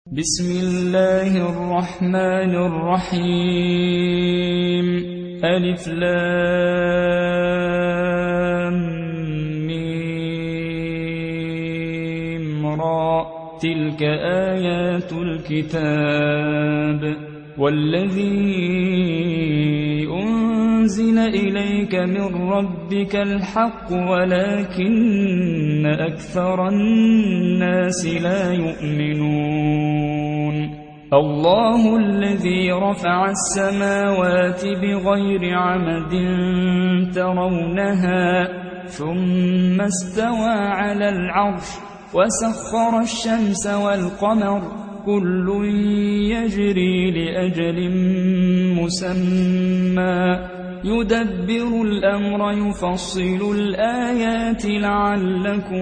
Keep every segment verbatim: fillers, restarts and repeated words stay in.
بسم الله الرحمن الرحيم. ألف لام ميم را. تلك آيات الكتاب والذي أنزل إليك من ربك الحق ولكن أكثر الناس لا يؤمنون. الله الذي رفع السماوات بغير عمد ترونها ثم استوى على العرش وسخر الشمس والقمر كل يجري لأجل مسمى يدبر الأمر يفصل الآيات لعلكم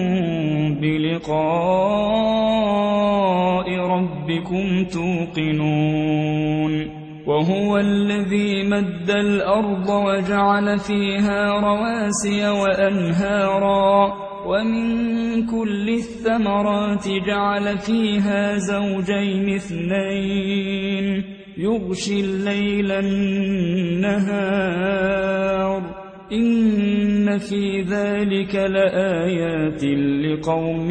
بلقاء ربكم توقنون. وهو الذي مد الأرض وجعل فيها رواسي وأنهارا ومن كل الثمرات جعل فيها زوجين اثنين يغشي الليل النهار إن في ذلك لآيات لقوم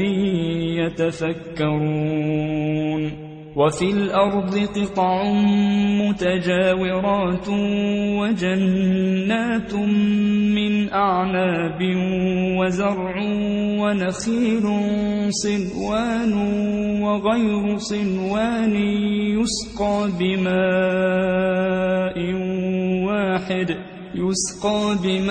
يتفكرون. وفي الأرض قطع متجاورات وجنات من أعناب وزرع ونخيل صنوان وغير صنوان يسقى بماء واحد يسقى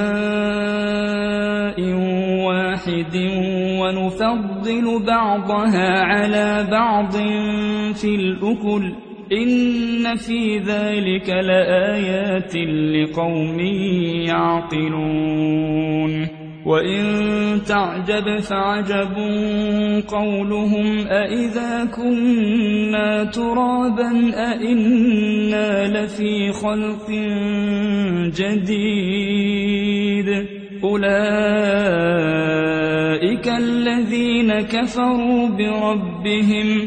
بماء واحد ونفضل بعضها على بعض في الأكل إن في ذلك لآيات لقوم يعقلون. وإن تعجب فعجب قولهم أإذا كنا ترابا أإنا لفي خلق جديد أولئك الذين كفروا بربهم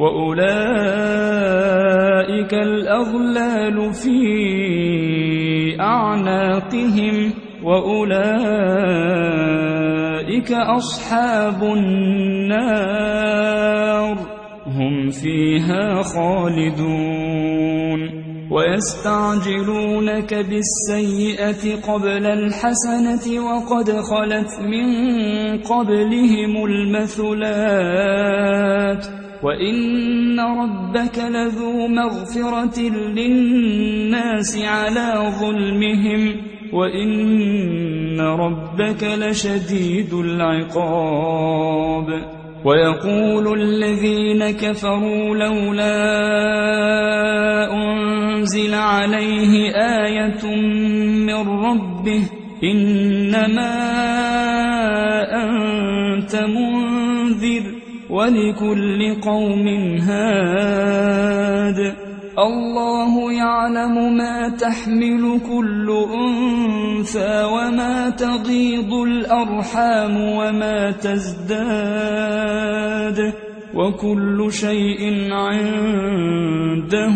وأولئك الأغلال في أعناقهم وأولئك أصحاب النار هم فيها خالدون. ويستعجلونك بالسيئة قبل الحسنة وقد خلت من قبلهم المثلات وإن ربك لذو مغفرة للناس على ظلمهم وإن ربك لشديد العقاب. ويقول الذين كفروا لولا أنزل عليه آية من ربه إنما أنت منذر ولكل قوم هاد الله يعلم ما تحمل كل أنثى وما تغيض الأرحام وما تزداد وكل شيء عنده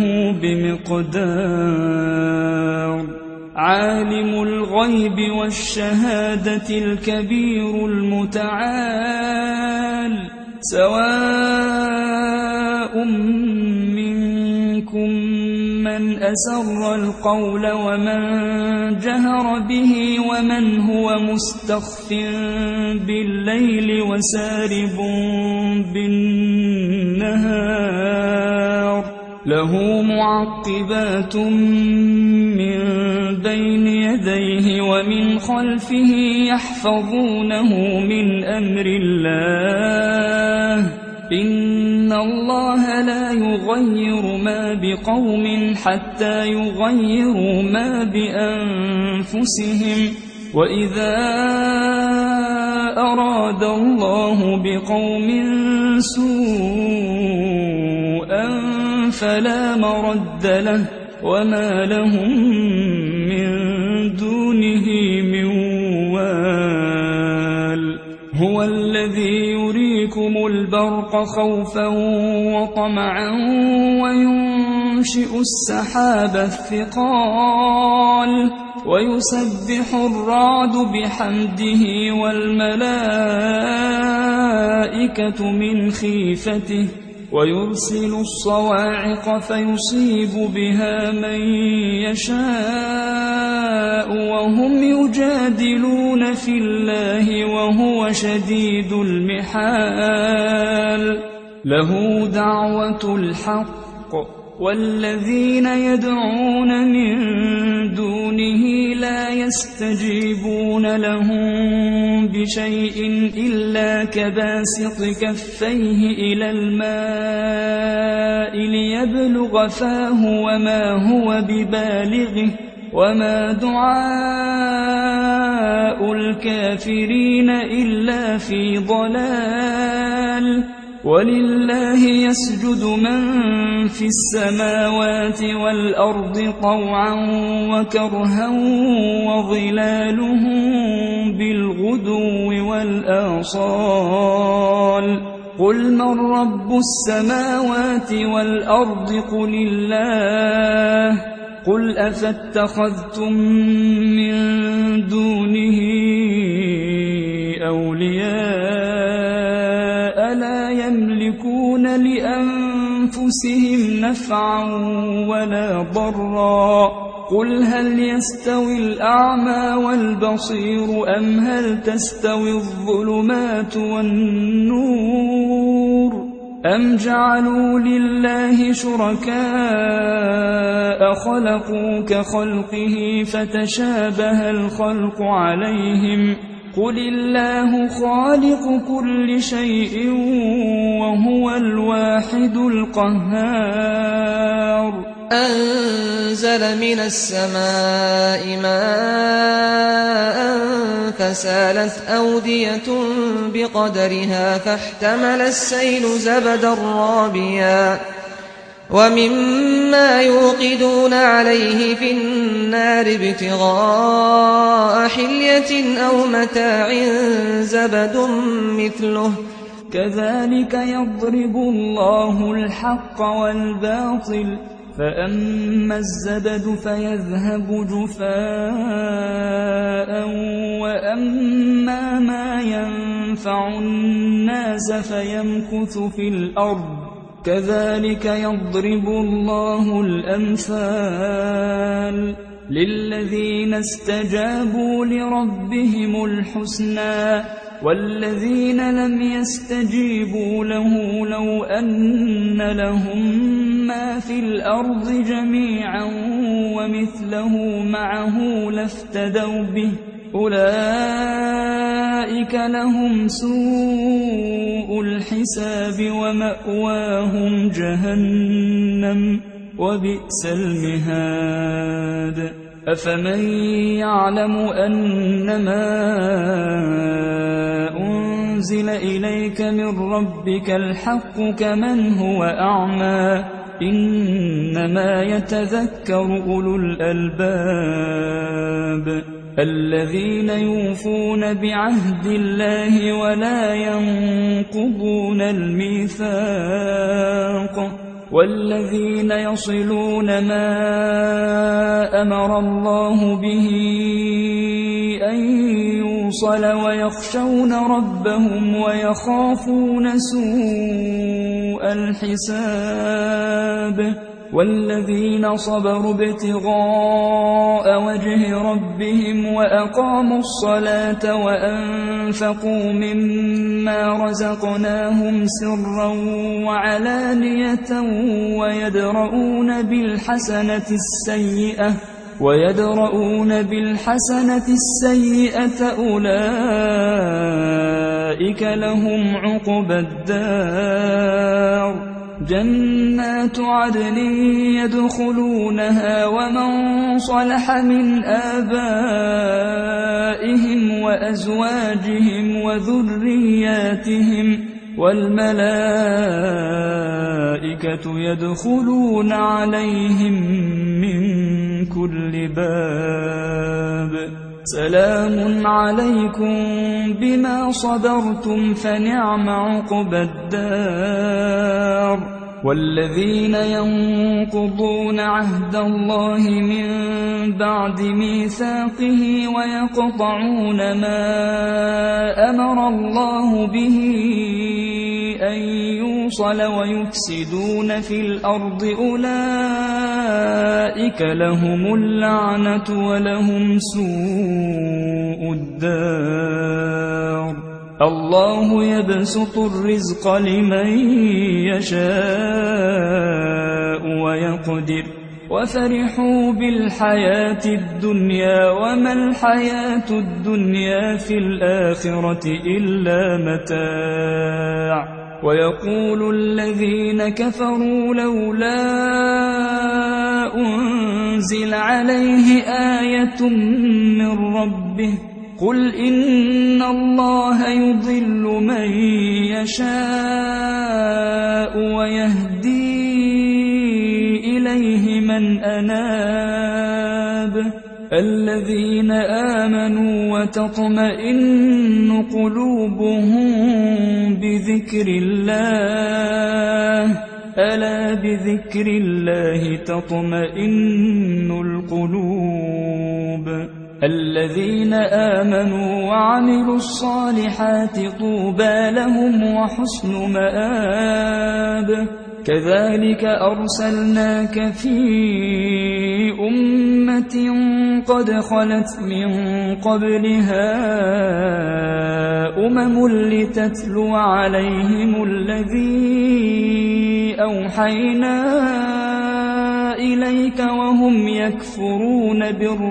بمقدار. عالم الغيب والشهادة الكبير المتعال سواء منكم من أسر القول ومن جهر به ومن هو مستخف بالليل وسارب بالنهار له معقبات من بين يديه ومن خلفه يحفظونه من أمر الله إن الله لا يغير ما بقوم حتى يغيروا ما بأنفسهم وإذا أراد الله بقوم سوءا فلا مرد له وما لهم من دونه من وال. هو الذي يريد يريكم البرق خوفا وطمعا وينشئ السحاب الثقال ويسبح الرعد بحمده والملائكة من خيفته ويرسل الصواعق فيصيب بها من يشاء وهم يجادلون في الله وهو شديد المحال له دعوة الحق والذين يدعون من دونه لا يستجيبون لهم بشيء إلا كباسط كفيه إلى الماء ليبلغ فاه وما هو ببالغه وما دعاء الكافرين إلا في ضلال ولله يسجد من في السماوات والأرض طوعا وكرها وظلالهم بالغدو والآصال قل من رب السماوات والأرض قل الله قل أفاتخذتم من دونه أولياء لا يملكون لأنفسهم نفعا ولا ضرا قل هل يستوي الأعمى والبصير أم هل تستوي الظلمات والنور أم جعلوا لله شركاء خلقوا كخلقه فتشابه الخلق عليهم قل الله خالق كل شيء وهو الواحد القهار أنزل من السماء ماء فسالت أودية بقدرها فاحتمل السيل زبدا رابيا ومما يوقدون عليه في النار ابتغاء حلية أو متاع زبد مثله كذلك يضرب الله الحق والباطل فأما الزبد فيذهب جفاء وأما ما ينفع الناس فيمكث في الأرض كذلك يضرب الله الأمثال للذين استجابوا لربهم الحسنى والذين لم يستجيبوا له لو أن لهم ما في الأرض جميعا ومثله معه لافتدوا به أولئك لهم سوء الحساب ومأواهم جهنم وبئس المهاد أفمن يعلم أنما أنزل إليك من ربك الحق كمن هو أعمى إنما يتذكر أولو الألباب الذين يوفون بعهد الله ولا ينقضون الميثاق والذين يصلون ما أمر الله به أن يوصل ويخشون ربهم ويخافون سوء الحساب والذين صبروا ابتغاء وجه ربهم وأقاموا الصلاة وأنفقوا مما رزقناهم سرا وعلانية ويدرؤون بالحسنة السيئة ويدرؤون بالحسنة السيئة أولئك لهم عقبى الدار جنات عدن يدخلونها ومن صلح من آبائهم وأزواجهم وذرياتهم والملائكة يدخلون عليهم من كل باب سلام عليكم بما صبرتم فنعم عقبى الدار والذين ينقضون عهد الله من بعد ميثاقه ويقطعون ما أمر الله به أن يوصل ويفسدون في الأرض أولئك لهم اللعنة ولهم سوء الدار الله يبسط الرزق لمن يشاء ويقدر وفرحوا بالحياة الدنيا وما الحياة الدنيا في الآخرة إلا متاع ويقول الذين كفروا لولا أنزل عليه آية من ربه قل إن الله يضل من يشاء ويهدي إليه من أناب الذين آمنوا وتطمئن قلوبهم بذكر الله ألا بذكر الله تطمئن القلوب الذين آمنوا وعملوا الصالحات طوبى لهم وحسن مآب كذلك أرسلناك في أمة قد خلت من قبلها أمم لتتلو عليهم الذي أوحينا إليك وهم يكفرون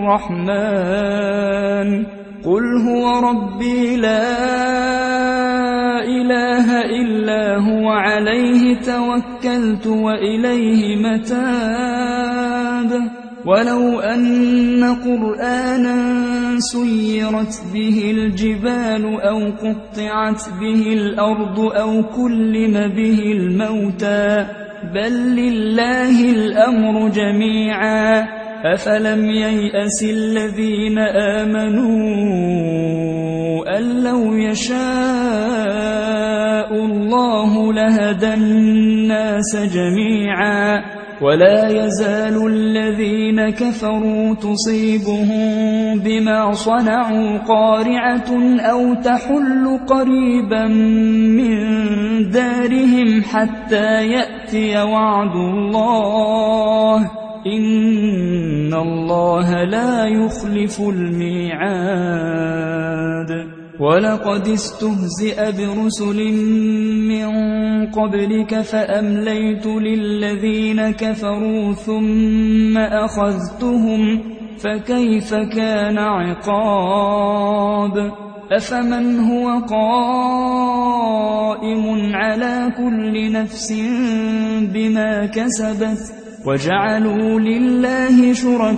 بالرحمن قل هو ربي لا إله إلا هو عليه توكلت وإليه متاب ولو أن قرآنا سيرت به الجبال أو قطعت به الأرض أو كلم به الموتى بل لله الأمر جميعا أفلم ييأس الذين آمنوا أن لو يشاء الله لهدى الناس جميعا ولا يزال الذين كفروا تصيبهم بما صنعوا قارعة أو تحل قريبا من دارهم حتى يأتي وعد الله إن الله لا يخلف الميعاد ولقد استهزئ برسل من قبلك فأمليت للذين كفروا ثم أخذتهم فكيف كان عقاب أفمن هو قائم على كل نفس بما كسبت وجعلوا لله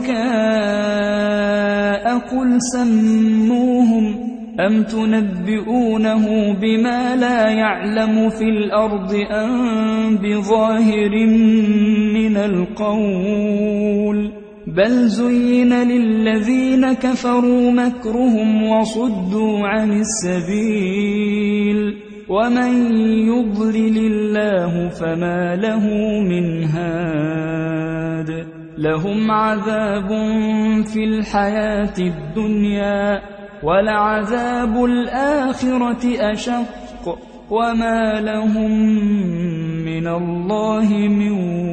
شركاء قل سموهم أم تنبئونه بما لا يعلم في الأرض أم بظاهر من القول بل زين للذين كفروا مكرهم وصدوا عن السبيل ومن يضلل الله فما له من هاد لهم عذاب في الحياة الدنيا ولعذاب الآخرة أشق وما لهم من الله من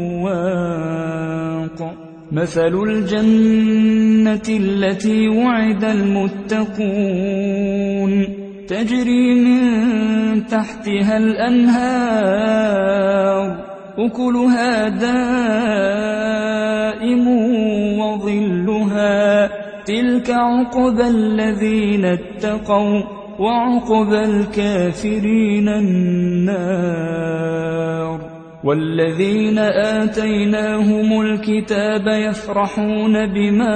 واق مثل الجنة التي وعد المتقون تجري من تحتها الأنهار أكلها دائم وظلها تلك عقبى الذين اتقوا وعقبى الكافرين النار والذين آتيناهم الكتاب يفرحون بما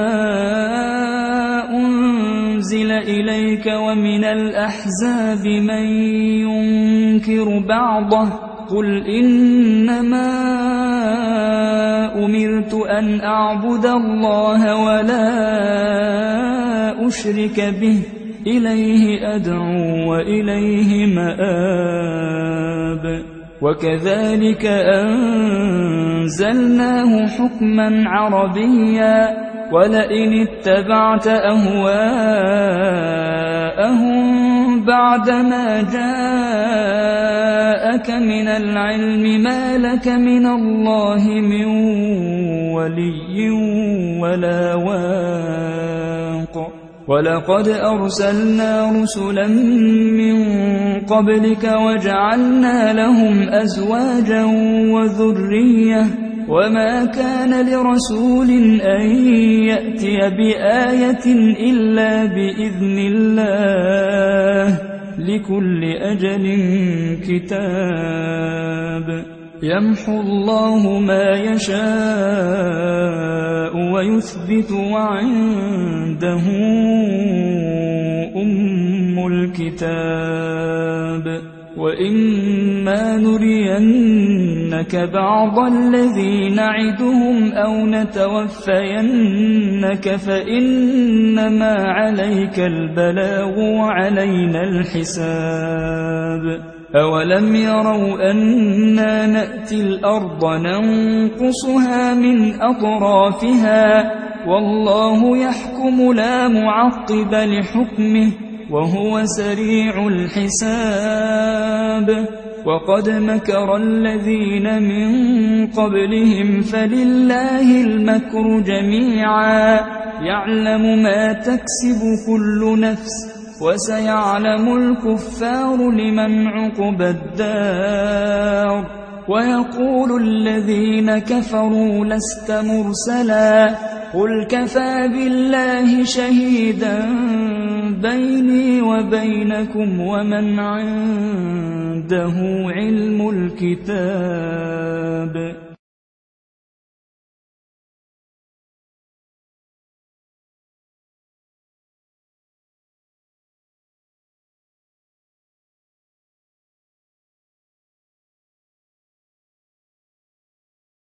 أنزل إليك ومن الأحزاب من ينكر بعضه قل إنما أمرت أن أعبد الله ولا أشرك به إليه أدعو وإليه مآب. وكذلك أنزلناه حكما عربيا ولئن اتبعت أهواءهم بعدما جاءك من العلم ما لك من الله من ولي ولا واق. ولقد أرسلنا رسلا من قبلك وجعلنا لهم أزواجا وذرية وما كان لرسول أن يأتي بآية إلا بإذن الله لكل أجل كتاب. يمحو الله ما يشاء ويثبت وعنده أم الكتاب. وإما نرينك بعض الذي نعدهم أو نتوفينك فإنما عليك البلاغ وعلينا الحساب. أولم يروا أنا نأتي الأرض ننقصها من أطرافها والله يحكم لا معقب لحكمه وهو سريع الحساب. وقد مكر الذين من قبلهم فلله المكر جميعا يعلم ما تكسب كل نفس وسيعلم الكفار لمن عقبى الدار. ويقول الذين كفروا لست مرسلا قل كفى بالله شهيدا بيني وبينكم ومن عنده علم الكتاب.